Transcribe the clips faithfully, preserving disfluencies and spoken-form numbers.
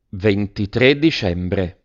ventitré dicembre.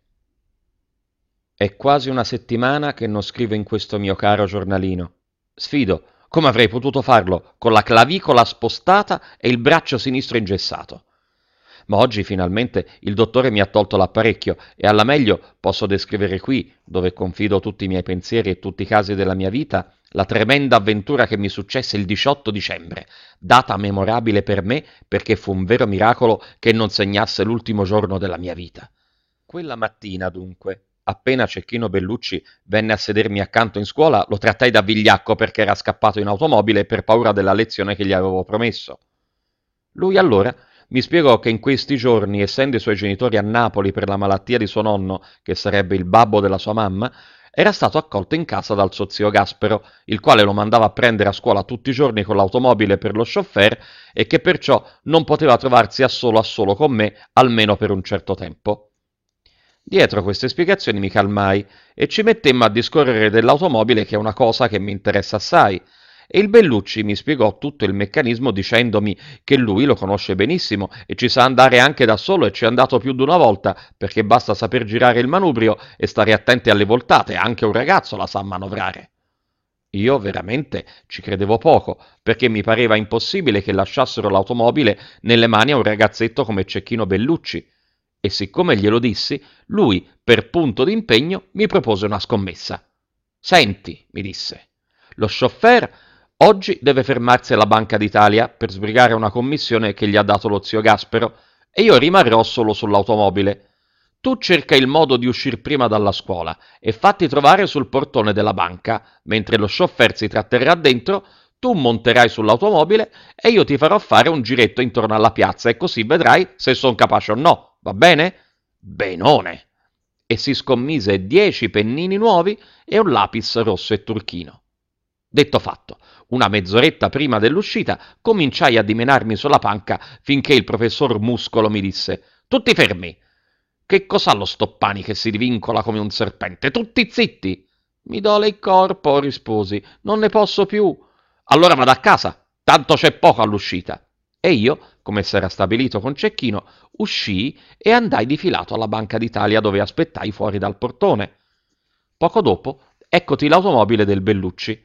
È quasi una settimana che non scrivo in questo mio caro giornalino. Sfido, come avrei potuto farlo con la clavicola spostata e il braccio sinistro ingessato? Ma oggi finalmente il dottore mi ha tolto l'apparecchio e alla meglio posso descrivere qui, dove confido tutti i miei pensieri e tutti i casi della mia vita, la tremenda avventura che mi successe il diciotto dicembre, data memorabile per me perché fu un vero miracolo che non segnasse l'ultimo giorno della mia vita. Quella mattina, dunque, appena Cecchino Bellucci venne a sedermi accanto in scuola, lo trattai da vigliacco perché era scappato in automobile per paura della lezione che gli avevo promesso. Lui allora mi spiegò che in questi giorni, essendo i suoi genitori a Napoli per la malattia di suo nonno, che sarebbe il babbo della sua mamma, era stato accolto in casa dal suo zio Gaspero, il quale lo mandava a prendere a scuola tutti i giorni con l'automobile per lo chauffeur e che perciò non poteva trovarsi a solo a solo con me, almeno per un certo tempo. Dietro queste spiegazioni mi calmai e ci mettemmo a discorrere dell'automobile, che è una cosa che mi interessa assai, e il Bellucci mi spiegò tutto il meccanismo dicendomi che lui lo conosce benissimo e ci sa andare anche da solo e ci è andato più di una volta, perché basta saper girare il manubrio e stare attenti alle voltate, anche un ragazzo la sa manovrare. Io veramente ci credevo poco, perché mi pareva impossibile che lasciassero l'automobile nelle mani a un ragazzetto come Cecchino Bellucci. E siccome glielo dissi, lui, per punto d'impegno, mi propose una scommessa. Senti, mi disse, lo chauffeur oggi deve fermarsi alla Banca d'Italia per sbrigare una commissione che gli ha dato lo zio Gaspero e io rimarrò solo sull'automobile. Tu cerca il modo di uscire prima dalla scuola e fatti trovare sul portone della banca, mentre lo chauffeur si tratterrà dentro, tu monterai sull'automobile e io ti farò fare un giretto intorno alla piazza e così vedrai se son capace o no, va bene? Benone! E si scommise dieci pennini nuovi e un lapis rosso e turchino. Detto fatto, una mezz'oretta prima dell'uscita cominciai a dimenarmi sulla panca finché il professor Muscolo mi disse: Tutti fermi! Che cos'ha lo Stoppani che si divincola come un serpente? Tutti zitti! Mi dole il corpo, risposi, non ne posso più. Allora vado a casa, tanto c'è poco all'uscita. E io, come s'era stabilito con Cecchino, uscii e andai difilato alla Banca d'Italia dove aspettai fuori dal portone. Poco dopo, eccoti l'automobile del Bellucci.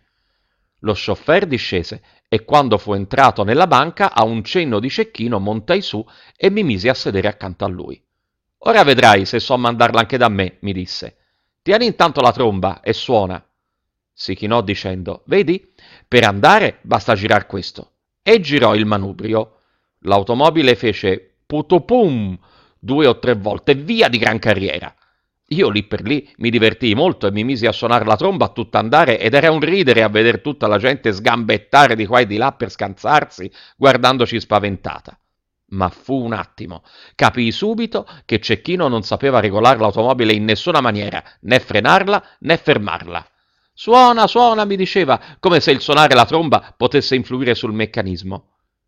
Lo chauffeur discese e quando fu entrato nella banca, a un cenno di Cecchino montai su e mi misi a sedere accanto a lui. Ora vedrai se so mandarla anche da me, mi disse. Tieni intanto la tromba e suona. Si chinò dicendo, vedi, per andare basta girar questo. E girò il manubrio. L'automobile fece putupum due o tre volte, via di gran carriera. Io lì per lì mi divertii molto e mi misi a suonare la tromba a tutt'andare ed era un ridere a veder tutta la gente sgambettare di qua e di là per scansarsi, guardandoci spaventata. Ma fu un attimo. Capii subito che Cecchino non sapeva regolare l'automobile in nessuna maniera, né frenarla né fermarla. Suona, suona, mi diceva, come se il suonare la tromba potesse influire sul meccanismo.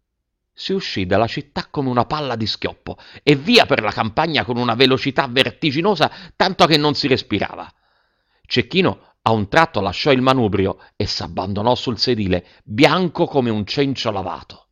Si uscì dalla città come una palla di schioppo e via per la campagna con una velocità vertiginosa tanto che non si respirava. Cecchino a un tratto lasciò il manubrio e s'abbandonò sul sedile, bianco come un cencio lavato.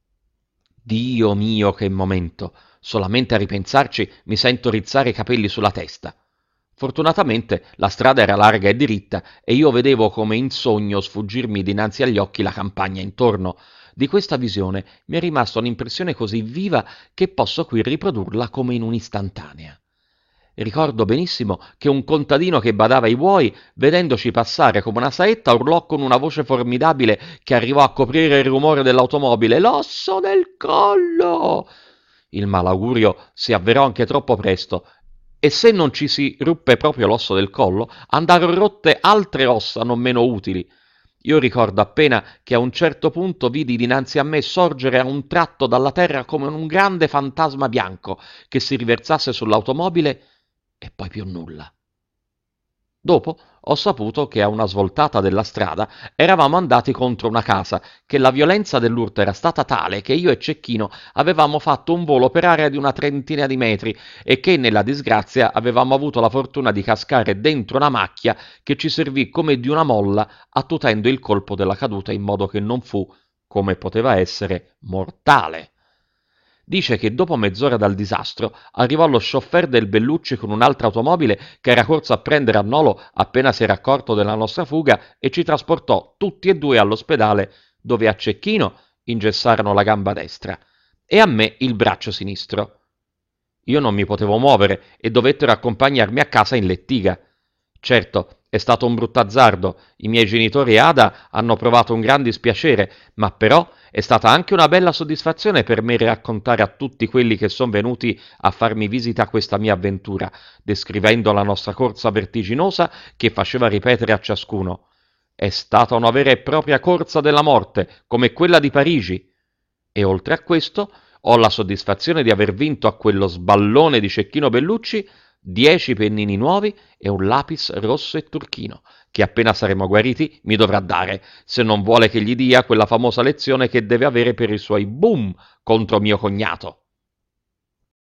Dio mio, che momento! Solamente a ripensarci mi sento rizzare i capelli sulla testa. Fortunatamente la strada era larga e diritta e io vedevo come in sogno sfuggirmi dinanzi agli occhi la campagna intorno. Di questa visione mi è rimasta un'impressione così viva che posso qui riprodurla come in un'istantanea. Ricordo benissimo che un contadino che badava ai buoi, vedendoci passare come una saetta, urlò con una voce formidabile che arrivò a coprire il rumore dell'automobile: L'osso del collo! Il malaugurio si avverò anche troppo presto e se non ci si ruppe proprio l'osso del collo, andarono rotte altre ossa non meno utili. Io ricordo appena che a un certo punto vidi dinanzi a me sorgere a un tratto dalla terra come un grande fantasma bianco che si riversasse sull'automobile e poi più nulla. Dopo ho saputo che a una svoltata della strada eravamo andati contro una casa, che la violenza dell'urto era stata tale che io e Cecchino avevamo fatto un volo per area di una trentina di metri e che nella disgrazia avevamo avuto la fortuna di cascare dentro una macchia che ci servì come di una molla, attutendo il colpo della caduta in modo che non fu, come poteva essere, mortale. Dice che dopo mezz'ora dal disastro arrivò lo chauffeur del Bellucci con un'altra automobile che era corso a prendere Annolo appena si era accorto della nostra fuga e ci trasportò tutti e due all'ospedale dove a Cecchino ingessarono la gamba destra e a me il braccio sinistro. Io non mi potevo muovere e dovettero accompagnarmi a casa in lettiga. Certo, è stato un brutto azzardo, i miei genitori e Ada hanno provato un gran dispiacere, ma però è stata anche una bella soddisfazione per me raccontare a tutti quelli che sono venuti a farmi visita questa mia avventura, descrivendo la nostra corsa vertiginosa che faceva ripetere a ciascuno. È stata una vera e propria corsa della morte, come quella di Parigi. E oltre a questo, ho la soddisfazione di aver vinto a quello sballone di Cecchino Bellucci dieci pennini nuovi e un lapis rosso e turchino, che appena saremo guariti mi dovrà dare, se non vuole che gli dia quella famosa lezione che deve avere per i suoi boom contro mio cognato.